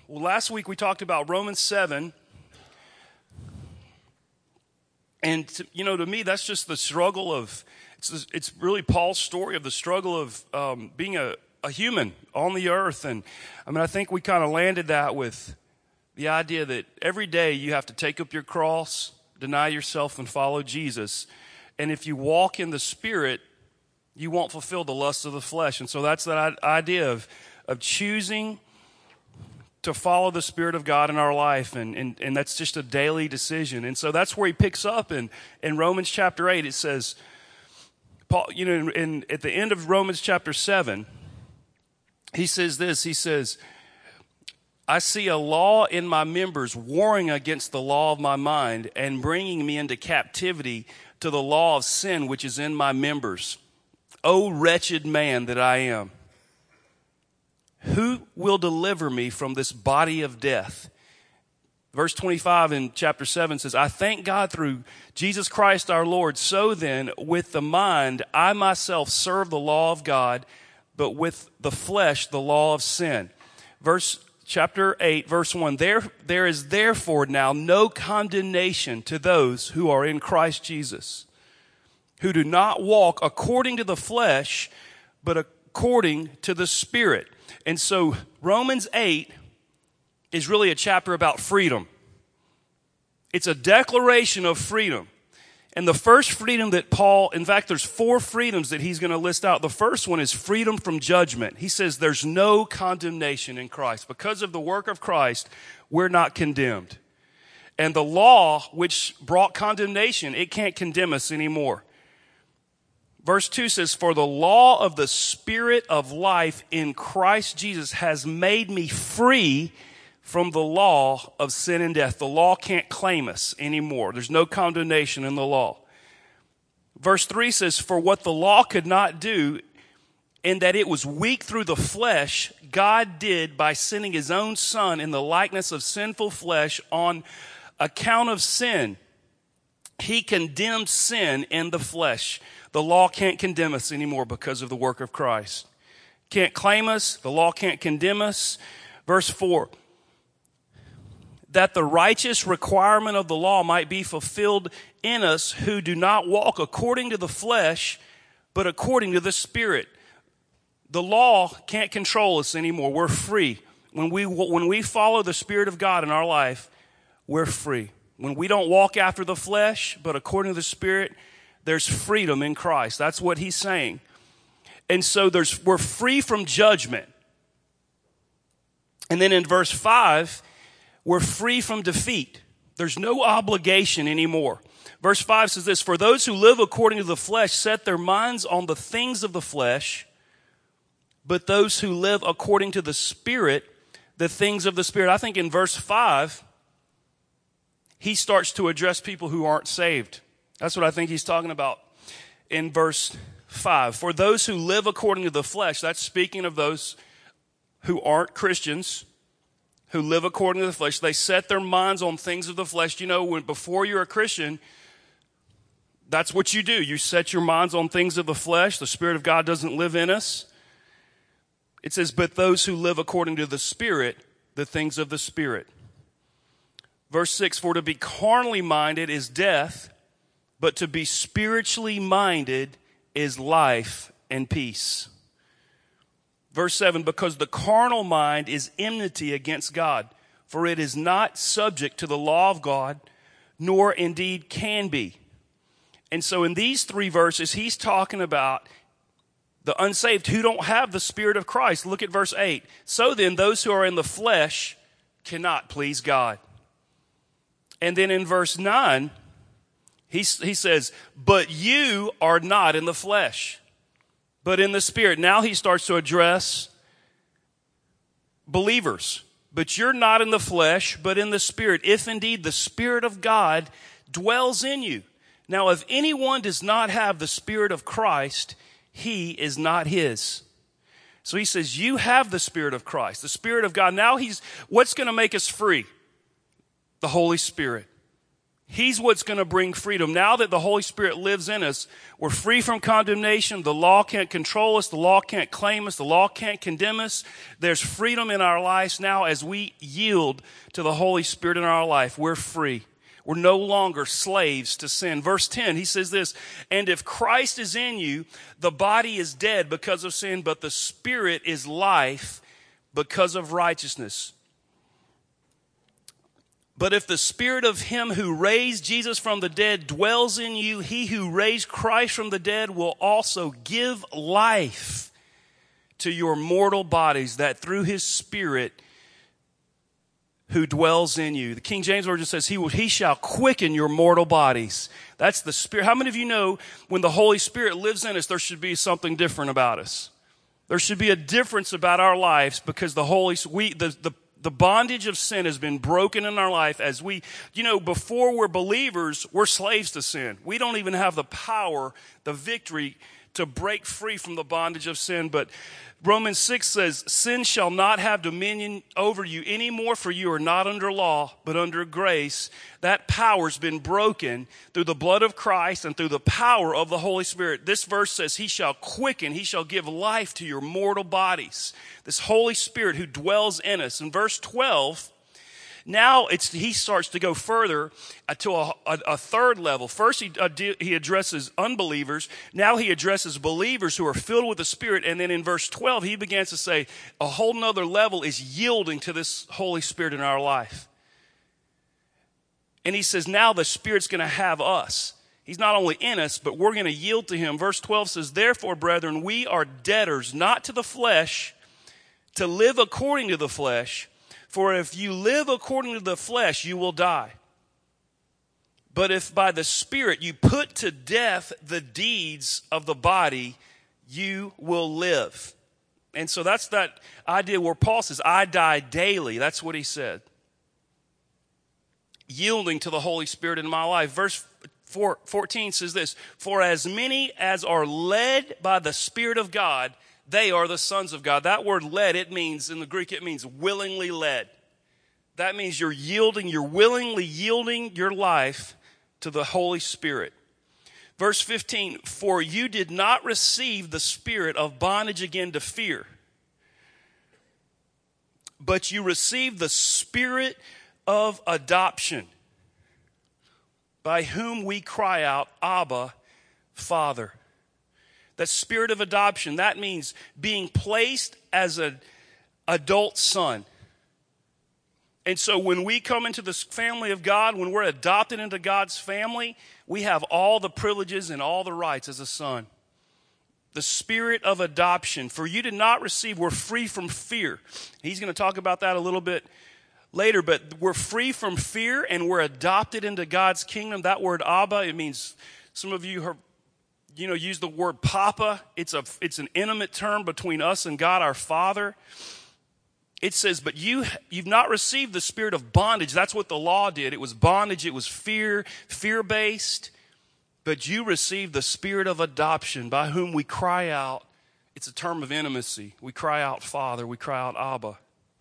Well, last week we talked about Romans 7. And, to me, that's just the struggle of, it's really Paul's story of the struggle of being a human on the earth. And, I think we kind of landed that with the idea that every day you have to take up your cross, deny yourself, and follow Jesus. And if you walk in the Spirit, you won't fulfill the lusts of the flesh. And so that's that idea of choosing to follow the Spirit of God in our life, and that's just a daily decision. And so that's where he picks up in Romans chapter 8. It says, Paul, at the end of Romans chapter 7, he says this, he says, I see a law in my members warring against the law of my mind and bringing me into captivity to the law of sin which is in my members. O wretched man that I am, who will deliver me from this body of death? Verse 25 in chapter 7 says, I thank God through Jesus Christ our Lord. So then, with the mind, I myself serve the law of God, but with the flesh, the law of sin. Chapter 8, verse 1, there is therefore now no condemnation to those who are in Christ Jesus, who do not walk according to the flesh, but according to the Spirit. And so Romans 8 is really a chapter about freedom. It's a declaration of freedom. And the first freedom that Paul, in fact, there's 4 freedoms that he's going to list out. The first one is freedom from judgment. He says there's no condemnation in Christ. Because of the work of Christ, we're not condemned. And the law, which brought condemnation, it can't condemn us anymore. Verse 2 says, for the law of the Spirit of life in Christ Jesus has made me free from the law of sin and death. The law can't claim us anymore. There's no condemnation in the law. Verse 3 says, for what the law could not do, in that it was weak through the flesh, God did by sending his own Son in the likeness of sinful flesh on account of sin. He condemned sin in the flesh. The law can't condemn us anymore because of the work of Christ. Can't claim us. The law can't condemn us. Verse 4, that the righteous requirement of the law might be fulfilled in us who do not walk according to the flesh, but according to the Spirit. The law can't control us anymore. We're free. When we follow the Spirit of God in our life, we're free. When we don't walk after the flesh, but according to the Spirit, there's freedom in Christ. That's what he's saying. And so we're free from judgment. And then in verse 5, we're free from defeat. There's no obligation anymore. Verse 5 says this, for those who live according to the flesh set their minds on the things of the flesh, but those who live according to the Spirit, the things of the Spirit. I think in verse 5, he starts to address people who aren't saved. That's what I think he's talking about in verse 5. For those who live according to the flesh, that's speaking of those who aren't Christians, who live according to the flesh. They set their minds on things of the flesh. Before you're a Christian, that's what you do. You set your minds on things of the flesh. The Spirit of God doesn't live in us. It says, but those who live according to the Spirit, the things of the Spirit. Verse 6, for to be carnally minded is death, but to be spiritually minded is life and peace. Verse 7, because the carnal mind is enmity against God, for it is not subject to the law of God, nor indeed can be. And so in these 3 verses, he's talking about the unsaved who don't have the Spirit of Christ. Look at verse 8. So then, those who are in the flesh cannot please God. And then in verse 9, he says, but you are not in the flesh, but in the Spirit. Now he starts to address believers. But you're not in the flesh, but in the Spirit, if indeed the Spirit of God dwells in you. Now, if anyone does not have the Spirit of Christ, he is not his. So he says, you have the Spirit of Christ, the Spirit of God. Now what's going to make us free? The Holy Spirit. He's what's going to bring freedom. Now that the Holy Spirit lives in us, we're free from condemnation. The law can't control us. The law can't claim us. The law can't condemn us. There's freedom in our lives now as we yield to the Holy Spirit in our life. We're free. We're no longer slaves to sin. Verse 10, he says this, and if Christ is in you, the body is dead because of sin, but the Spirit is life because of righteousness. But if the Spirit of him who raised Jesus from the dead dwells in you, he who raised Christ from the dead will also give life to your mortal bodies, that through his Spirit who dwells in you. The King James Version says he shall quicken your mortal bodies. That's the Spirit. How many of you know when the Holy Spirit lives in us, there should be something different about us? There should be a difference about our lives because the bondage of sin has been broken in our life as before we're believers, we're slaves to sin. We don't even have the power, the victory to break free from the bondage of sin. But Romans 6 says, sin shall not have dominion over you anymore, for you are not under law, but under grace. That power's been broken through the blood of Christ and through the power of the Holy Spirit. This verse says, he shall quicken, he shall give life to your mortal bodies. This Holy Spirit who dwells in us. In verse 12, now he starts to go further to a third level. First, he addresses unbelievers. Now he addresses believers who are filled with the Spirit. And then in verse 12, he begins to say a whole nother level is yielding to this Holy Spirit in our life. And he says now the Spirit's going to have us. He's not only in us, but we're going to yield to him. Verse 12 says, therefore, brethren, we are debtors, not to the flesh, to live according to the flesh. For if you live according to the flesh, you will die. But if by the Spirit you put to death the deeds of the body, you will live. And so that's that idea where Paul says, I die daily. That's what he said. Yielding to the Holy Spirit in my life. Verse 14 says this, for as many as are led by the Spirit of God, they are the sons of God. That word led, in the Greek, it means willingly led. That means you're willingly yielding your life to the Holy Spirit. Verse 15, for you did not receive the spirit of bondage again to fear, but you received the Spirit of adoption, by whom we cry out, Abba, Father. That spirit of adoption, that means being placed as an adult son. And so when we come into this family of God, when we're adopted into God's family, we have all the privileges and all the rights as a son. The spirit of adoption. For you did not receive, we're free from fear. He's going to talk about that a little bit later, but we're free from fear and we're adopted into God's kingdom. That word Abba, it means, some of you have use the word Papa. It's an intimate term between us and God our Father. It says, but you've not received the spirit of bondage. That's what the law did. It was bondage. It was fear-based. But you received the spirit of adoption, by whom we cry out. It's a term of intimacy. We cry out, Father. We cry out, Abba.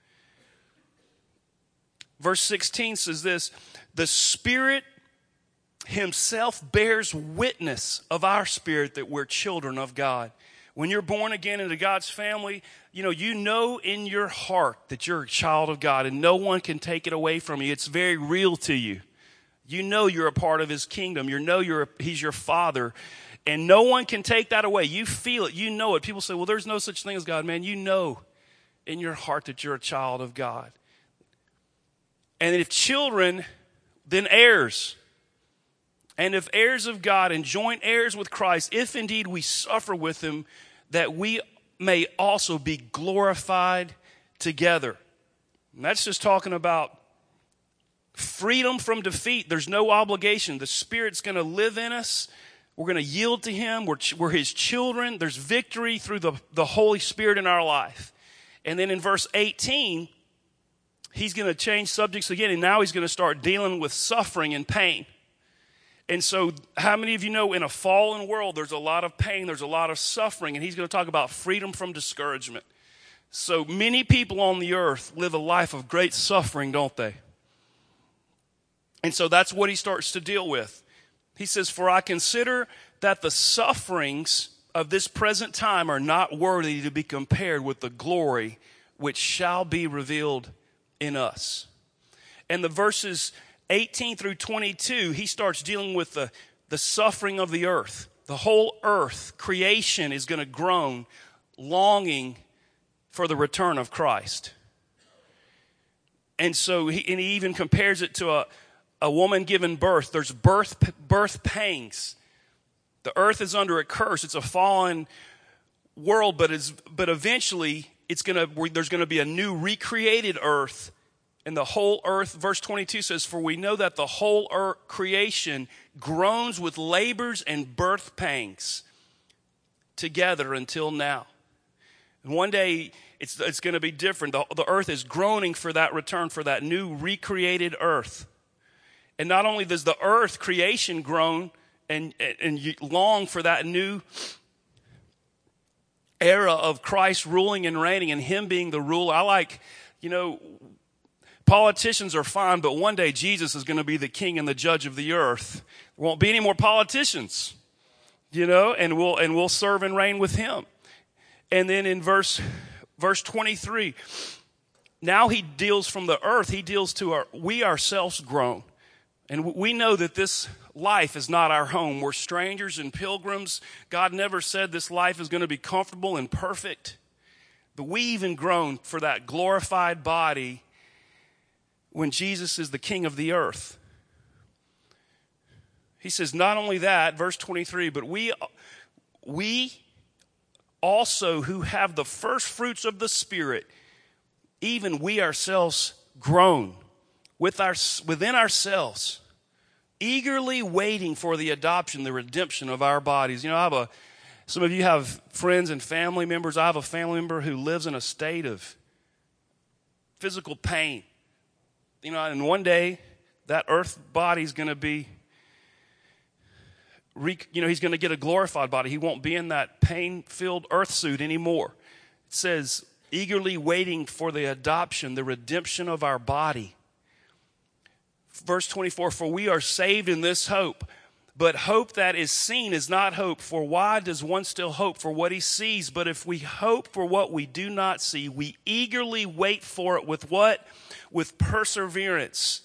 Verse 16 says this, the Spirit himself bears witness of our spirit that we're children of God. When you're born again into God's family, you know in your heart that you're a child of God and no one can take it away from you. It's very real to you. You know you're a part of his kingdom. He's your Father, and no one can take that away. You feel it. You know it. People say, well, there's no such thing as God. Man, you know in your heart that you're a child of God. And if children, then heirs. And if heirs of God and joint heirs with Christ, if indeed we suffer with him, that we may also be glorified together. And that's just talking about freedom from defeat. There's no obligation. The Spirit's going to live in us. We're going to yield to him. We're his children. There's victory through the Holy Spirit in our life. And then in verse 18, he's going to change subjects again, and now he's going to start dealing with suffering and pain. And so how many of you know in a fallen world there's a lot of pain, there's a lot of suffering, and he's going to talk about freedom from discouragement. So many people on the earth live a life of great suffering, don't they? And so that's what he starts to deal with. He says, for I consider that the sufferings of this present time are not worthy to be compared with the glory which shall be revealed in us. And the verses 18 through 22, he starts dealing with the suffering of the earth. The whole earth, creation, is going to groan, longing for the return of Christ. And so he even compares it to a woman giving birth. There's birth pangs. The earth is under a curse. It's a fallen world, but eventually there's going to be a new recreated earth. And the whole earth, verse 22 says, for we know that the whole earth creation groans with labors and birth pangs together until now. And one day it's going to be different. The earth is groaning for that return, for that new recreated earth. And not only does the earth creation groan and you long for that new era of Christ ruling and reigning and him being the ruler. Politicians are fine, but one day Jesus is going to be the king and the judge of the earth. There won't be any more politicians, and we'll serve and reign with him. And then in verse 23, now he deals from the earth, he deals to we ourselves groan. And we know that this life is not our home. We're strangers and pilgrims. God never said this life is going to be comfortable and perfect. But we even groan for that glorified body when Jesus is the king of the earth. He says, not only that, verse 23, but we also who have the first fruits of the Spirit, even we ourselves groan within ourselves, eagerly waiting for the adoption, the redemption of our bodies. Some of you have friends and family members. I have a family member who lives in a state of physical pain. And one day that earth body is going to be, he's going to get a glorified body. He won't be in that pain-filled earth suit anymore. It says, eagerly waiting for the adoption, the redemption of our body. Verse 24, for we are saved in this hope. But hope that is seen is not hope. For why does one still hope for what he sees? But if we hope for what we do not see, we eagerly wait for it with what? With perseverance.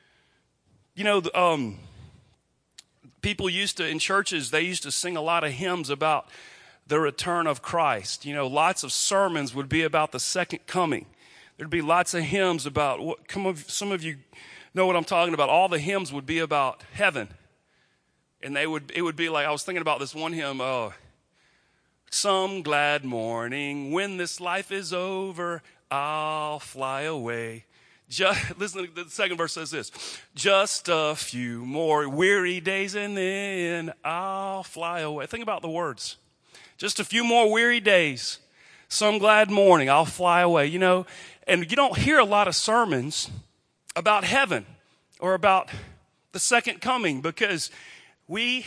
People in churches, they used to sing a lot of hymns about the return of Christ. Lots of sermons would be about the second coming. There'd be lots of hymns about, some of you know what I'm talking about. All the hymns would be about heaven. And it would be like, I was thinking about this one hymn, some glad morning when this life is over, I'll fly away. Listen, the second verse says this, just a few more weary days and then I'll fly away. Think about the words. Just a few more weary days, some glad morning, I'll fly away. And you don't hear a lot of sermons about heaven or about the second coming because why?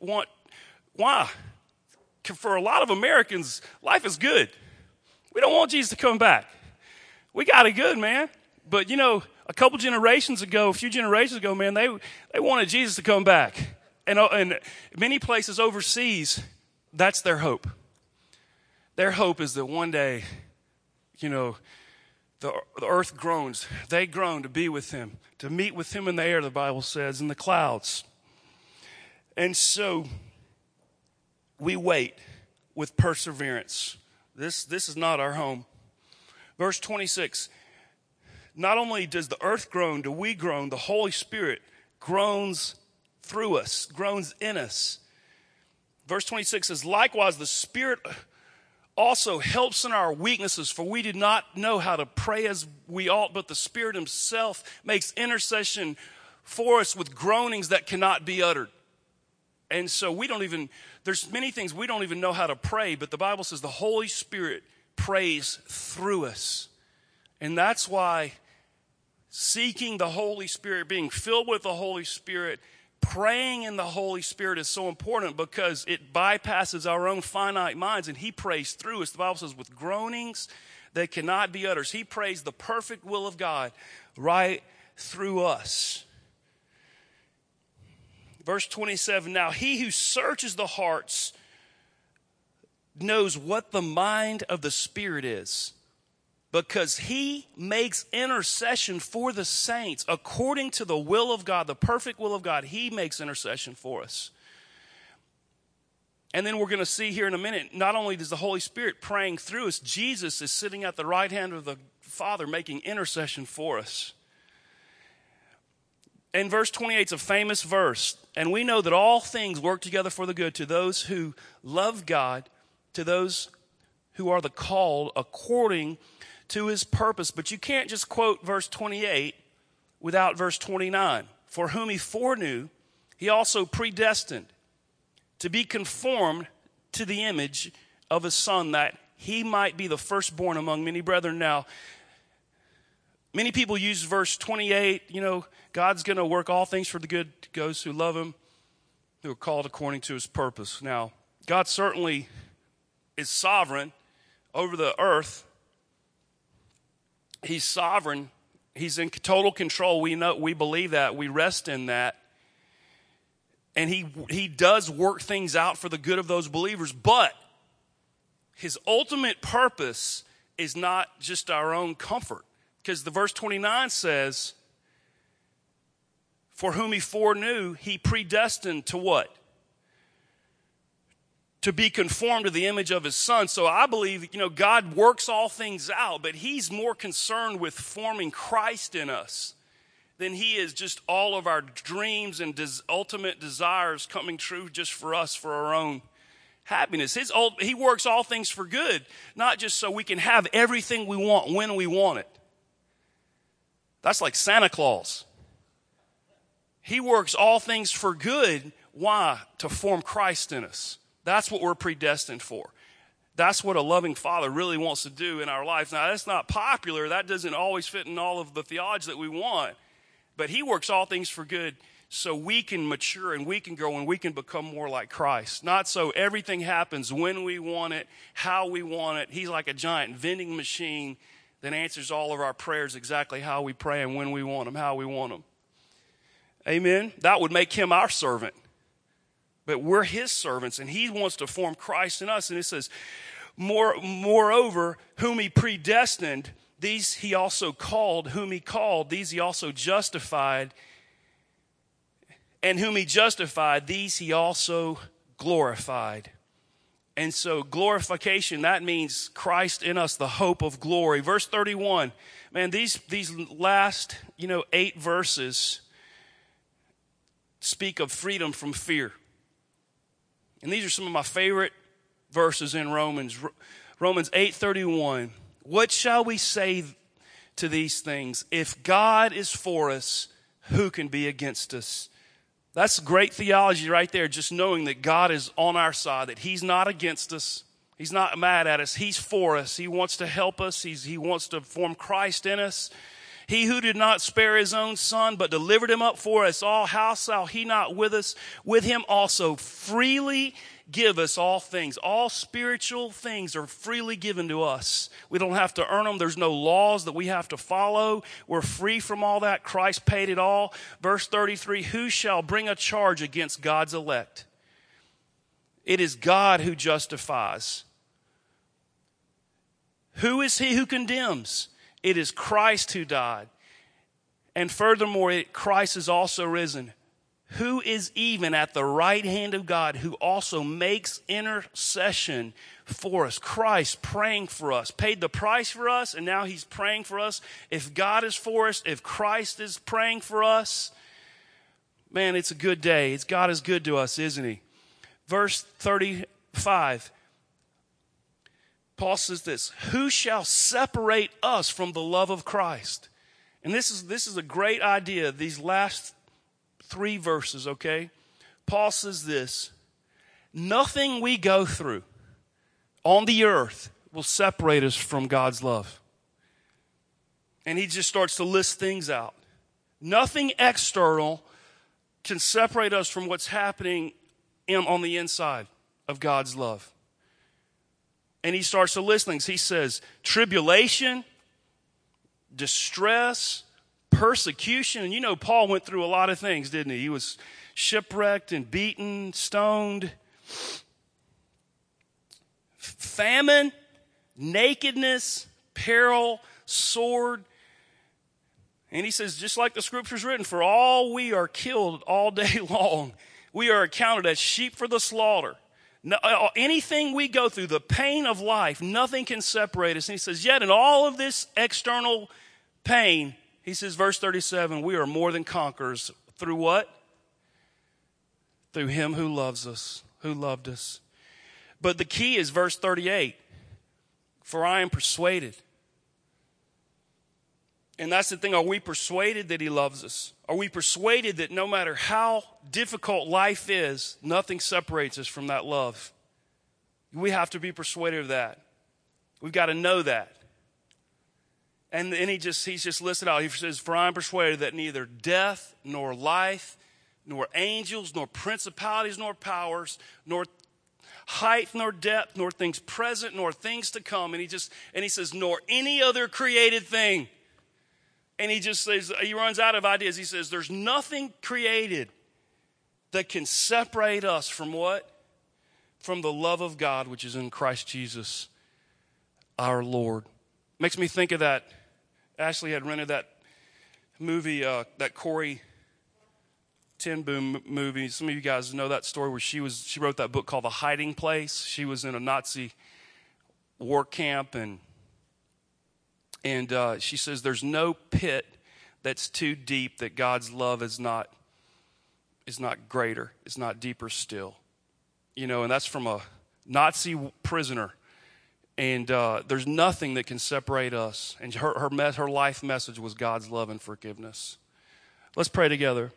For a lot of Americans, life is good. We don't want Jesus to come back. We got it good, man. But, a few generations ago, man, they wanted Jesus to come back. And many places overseas, that's their hope. Their hope is that one day, the earth groans. They groan to be with him, to meet with him in the air, the Bible says, in the clouds. And so we wait with perseverance. This is not our home. Verse 26, not only does the earth groan, do we groan, the Holy Spirit groans through us, groans in us. Verse 26 says, likewise the Spirit also helps in our weaknesses, for we do not know how to pray as we ought, but the Spirit himself makes intercession for us with groanings that cannot be uttered. And so there's many things we don't even know how to pray, but the Bible says the Holy Spirit prays through us. And that's why seeking the Holy Spirit, being filled with the Holy Spirit, praying in the Holy Spirit is so important because it bypasses our own finite minds and he prays through us. The Bible says with groanings that cannot be uttered. He prays the perfect will of God right through us. Verse 27, now he who searches the hearts knows what the mind of the Spirit is, because he makes intercession for the saints according to the will of God, the perfect will of God. He makes intercession for us. And then we're going to see here in a minute, not only does the Holy Spirit praying through us, Jesus is sitting at the right hand of the Father making intercession for us. And verse 28 is a famous verse. And we know that all things work together for the good to those who love God, to those who are the called according to his purpose. But you can't just quote verse 28 without verse 29. For whom he foreknew, he also predestined to be conformed to the image of his Son, that he might be the firstborn among many brethren. Now, many people use verse 28, God's going to work all things for the good to those who love him, who are called according to his purpose. Now, God certainly is sovereign over the earth. He's sovereign. He's in total control. We believe that. We rest in that. And he does work things out for the good of those believers. But his ultimate purpose is not just our own comfort. Because the verse 29 says, for whom he foreknew, he predestined to what? To be conformed to the image of his Son. So I believe, God works all things out, but he's more concerned with forming Christ in us than he is just all of our dreams and ultimate desires coming true just for us, for our own happiness. He works all things for good, not just so we can have everything we want when we want it. That's like Santa Claus. He works all things for good. Why? To form Christ in us. That's what we're predestined for. That's what a loving Father really wants to do in our life. Now, that's not popular. That doesn't always fit in all of the theology that we want. But he works all things for good so we can mature and we can grow and we can become more like Christ. Not so everything happens when we want it, how we want it. He's like a giant vending machine that answers all of our prayers exactly how we pray and when we want them, how we want them. Amen? That would make him our servant. But we're his servants, and he wants to form Christ in us. And it says, moreover, whom he predestined, these he also called. Whom he called, these he also justified. And whom he justified, these he also glorified. And so glorification, that means Christ in us, the hope of glory. Verse 31, man, these last, 8 verses speak of freedom from fear. And these are some of my favorite verses in Romans. Romans 8:31. What shall we say to these things? If God is for us, who can be against us? That's great theology right there, just knowing that God is on our side, that he's not against us. He's not mad at us. He's for us. He wants to help us. He wants to form Christ in us. He who did not spare his own Son, but delivered him up for us all, how shall he not with him also freely give us all things? All spiritual things are freely given to us. We don't have to earn them. There's no laws that we have to follow. We're free from all that. Christ paid it all. Verse 33, who shall bring a charge against God's elect? It is God who justifies. Who is he who condemns? It is Christ who died. And furthermore, Christ is also risen, who is even at the right hand of God, who also makes intercession for us. Christ praying for us, paid the price for us, and now he's praying for us. If God is for us, if Christ is praying for us, man, it's a good day. God is good to us, isn't he? Verse 35. Paul says this, who shall separate us from the love of Christ? And this is a great idea, these last 3 verses, okay? Paul says this, nothing we go through on the earth will separate us from God's love. And he just starts to list things out. Nothing external can separate us from what's happening on the inside of God's love. And he starts to list things. He says, tribulation, distress, persecution. And Paul went through a lot of things, didn't he? He was shipwrecked and beaten, stoned, famine, nakedness, peril, sword. And he says, just like the scripture's written, for all we are killed all day long. We are accounted as sheep for the slaughter. No, anything we go through, the pain of life, nothing can separate us. And he says, yet in all of this external pain, he says, verse 37, we are more than conquerors. Through what? Through him who loves us, who loved us. But the key is verse 38. For I am persuaded. And that's the thing. Are we persuaded that he loves us? Are we persuaded that no matter how difficult life is, nothing separates us from that love? We have to be persuaded of that. We've got to know that. And then he's just listed out. He says, for I am persuaded that neither death, nor life, nor angels, nor principalities, nor powers, nor height, nor depth, nor things present, nor things to come. And he says, nor any other created thing. And he just says, he runs out of ideas. He says, there's nothing created that can separate us from what? From the love of God, which is in Christ Jesus, our Lord. Makes me think of that. Ashley had rented that movie, that Corrie ten Boom movie. Some of you guys know that story where she wrote that book called The Hiding Place. She was in a Nazi war camp, and she says there's no pit that's too deep that God's love is not greater. It's not deeper still. You know, and that's from a Nazi prisoner. And there's nothing that can separate us. And her life message was God's love and forgiveness. Let's pray together.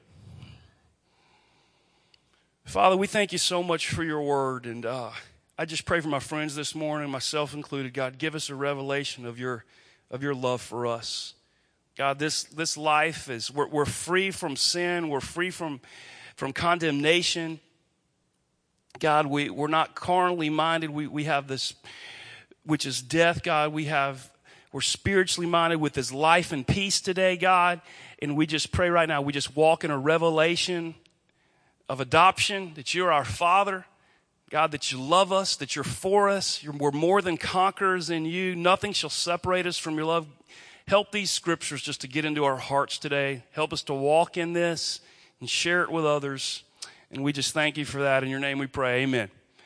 Father, we thank you so much for your word. And I just pray for my friends this morning, myself included. God, give us a revelation of your love for us. God, this life is, we're free from sin. We're free from condemnation. God, we're not carnally minded. We have this, which is death, God. We're spiritually minded with this life and peace today, God. And we just pray right now, we just walk in a revelation of adoption, that you're our Father. God, that you love us, that you're for us. We're more than conquerors in you. Nothing shall separate us from your love. Help these scriptures just to get into our hearts today. Help us to walk in this and share it with others. And we just thank you for that. In your name we pray, amen.